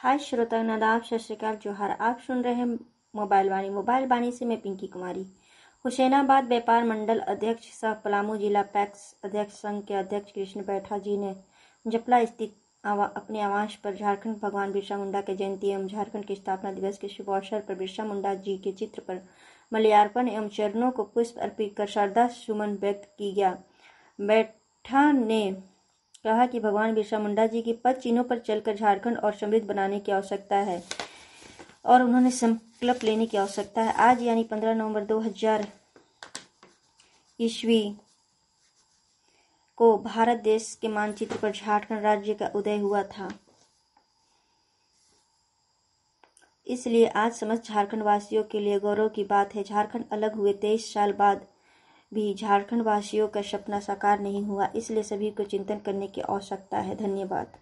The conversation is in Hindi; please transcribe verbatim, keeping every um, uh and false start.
हाय श्रोता, नादाब, सत श्री अकाल, जोहार। आप सुन रहे हैं मोबाइल वाणी। मोबाइल वाणी से मैं पिंकी कुमारी। हुसैनाबाद व्यापार मंडल अध्यक्ष सह पलामू जिला पैक्स अध्यक्ष संघ के अध्यक्ष कृष्ण बैठा जी ने जपला स्थित आवा, अपने आवास पर झारखंड भगवान बिरसा मुंडा के जयंती एवं झारखंड के स्थापना दिवस के शुभ अवसर पर बिरसा मुंडा जी के चित्र पर मल्यार्पण एवं चरणों को पुष्प अर्पित कर श्रद्धा सुमन व्यक्त की गया। बैठा ने कहा कि भगवान बिरसा मुंडा जी के पद चिन्हों पर चलकर झारखंड और समृद्ध बनाने की आवश्यकता है और उन्होंने संकल्प लेने की आवश्यकता है। आज यानी पंद्रह नवंबर दो हजार ईस्वी को भारत देश के मानचित्र पर झारखंड राज्य का उदय हुआ था। इसलिए आज समस्त झारखंड वासियों के लिए गौरव की बात है। झारखंड अलग हुए तेईस साल बाद भी झारखंड वासियों का सपना साकार नहीं हुआ, इसलिए सभी को चिंतन करने की आवश्यकता है। धन्यवाद।